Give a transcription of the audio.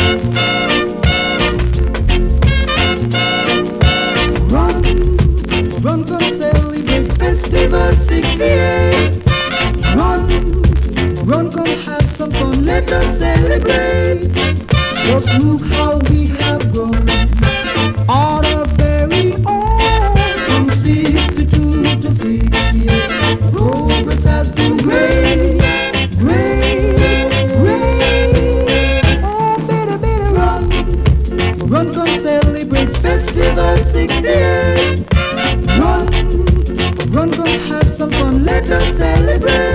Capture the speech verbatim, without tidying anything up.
Run, run, come celebrate Festival sixty-eight. Run, run, come have some fun, let us celebrate. Just look how we have grown, on our very own, from sixty-two to sixty-eight. Progress has been great, great, great. Oh, baby, baby, run, run, come celebrate Festival sixty-eight. Run, run, come have some fun, let us celebrate.